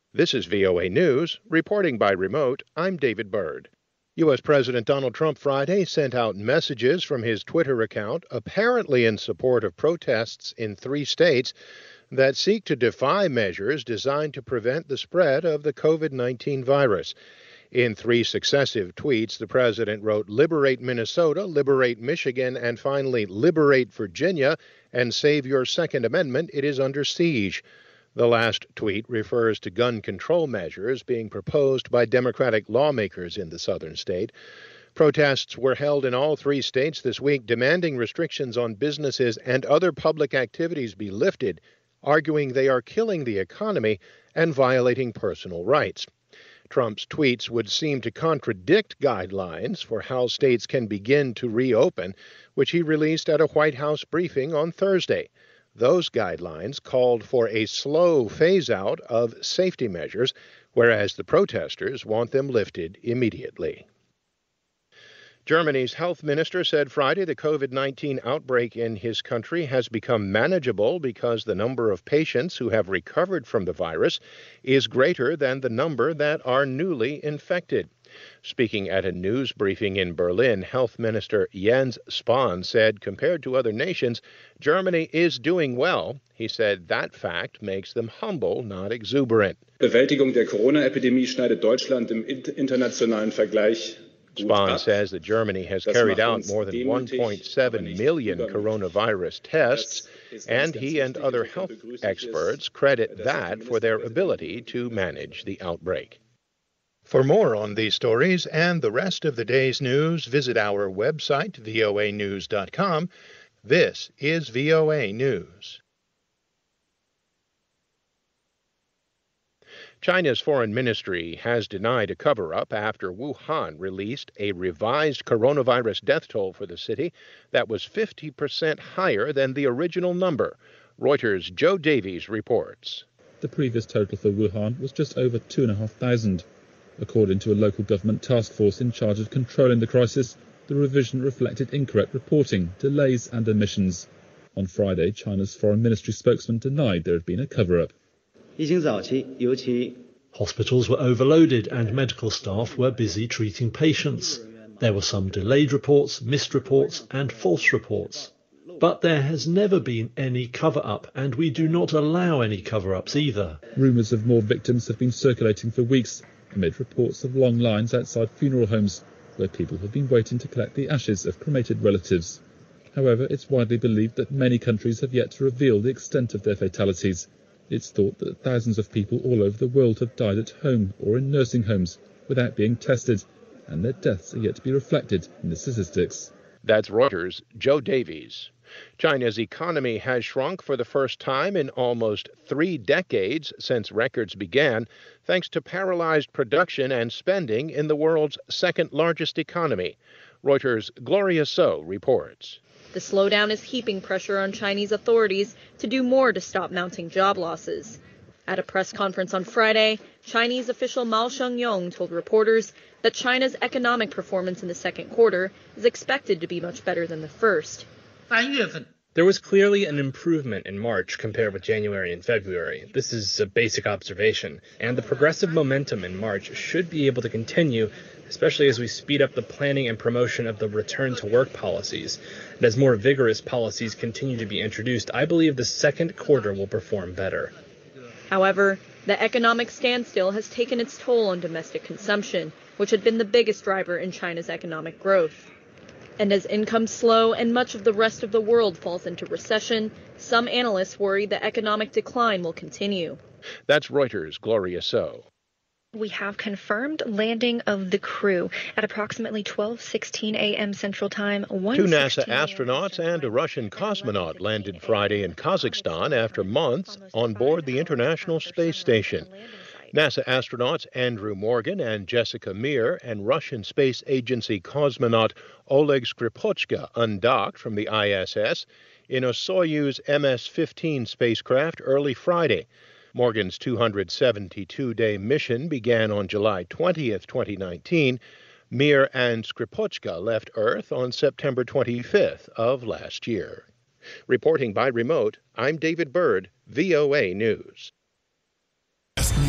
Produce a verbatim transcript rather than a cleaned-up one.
This is V O A News. Reporting by remote, I'm David Byrd. U S. President Donald Trump Friday sent out messages from his Twitter account, apparently in support of protests in three states that seek to defy measures designed to prevent the spread of the COVID nineteen virus. In three successive tweets, the president wrote, "Liberate Minnesota, liberate Michigan, and finally, liberate Virginia, and save your Second Amendment. It is under siege." The last tweet refers to gun control measures being proposed by Democratic lawmakers in the southern state. Protests were held in all three states this week, demanding restrictions on businesses and other public activities be lifted, arguing they are killing the economy and violating personal rights. Trump's tweets would seem to contradict guidelines for how states can begin to reopen, which he released at a White House briefing on Thursday. Those guidelines called for a slow phase-out of safety measures, whereas the protesters want them lifted immediately. Germany's health minister said Friday the COVID nineteen outbreak in his country has become manageable because the number of patients who have recovered from the virus is greater than the number that are newly infected. Speaking at a news briefing in Berlin, Health Minister Jens Spahn said compared to other nations, Germany is doing well. He said that fact makes them humble, not exuberant. Bewältigung der Corona-Epidemie schneidet Deutschland im internationalen Vergleich. Spahn says that Germany has carried out more than one point seven million coronavirus tests, and he and other health experts credit that for their ability to manage the outbreak. For more on these stories and the rest of the day's news, visit our website, V O A news dot com. This is V O A News. China's foreign ministry has denied a cover-up after Wuhan released a revised coronavirus death toll for the city that was fifty percent higher than the original number. Reuters' Joe Davies reports. The previous total for Wuhan was just over two thousand five hundred. According to a local government task force in charge of controlling the crisis, the revision reflected incorrect reporting, delays and omissions. On Friday, China's foreign ministry spokesman denied there had been a cover-up. Hospitals were overloaded and medical staff were busy treating patients. There were some delayed reports, missed reports and false reports. But there has never been any cover-up, and we do not allow any cover-ups either. Rumours of more victims have been circulating for weeks, amid reports of long lines outside funeral homes, where people have been waiting to collect the ashes of cremated relatives. However, it's widely believed that many countries have yet to reveal the extent of their fatalities. It's thought that thousands of people all over the world have died at home or in nursing homes without being tested, and their deaths are yet to be reflected in the statistics. That's Reuters' Joe Davies. China's economy has shrunk for the first time in almost three decades since records began, thanks to paralyzed production and spending in the world's second-largest economy. Reuters' Gloria So reports. The slowdown is heaping pressure on Chinese authorities to do more to stop mounting job losses. At a press conference on Friday, Chinese official Mao Shengyong told reporters that China's economic performance in the second quarter is expected to be much better than the first. There was clearly an improvement in March compared with January and February. This is a basic observation, and the progressive momentum in March should be able to continue, especially as we speed up the planning and promotion of the return-to-work policies. And as more vigorous policies continue to be introduced, I believe the second quarter will perform better. However, the economic standstill has taken its toll on domestic consumption, which had been the biggest driver in China's economic growth. And as incomes slow and much of the rest of the world falls into recession, some analysts worry the economic decline will continue. That's Reuters' Gloria So. We have confirmed landing of the crew at approximately twelve sixteen a.m. Central Time. Two NASA astronauts and a Russian cosmonaut landed Friday in Kazakhstan after months on board the International Space Station. NASA astronauts Andrew Morgan and Jessica Meir and Russian Space Agency cosmonaut Oleg Skripochka undocked from the I S S in a Soyuz M S fifteen spacecraft early Friday. Morgan's two hundred seventy-two day mission began on July twentieth, twenty nineteen. Meir and Skripochka left Earth on September twenty-fifth of last year. Reporting by remote, I'm David Byrd, V O A News.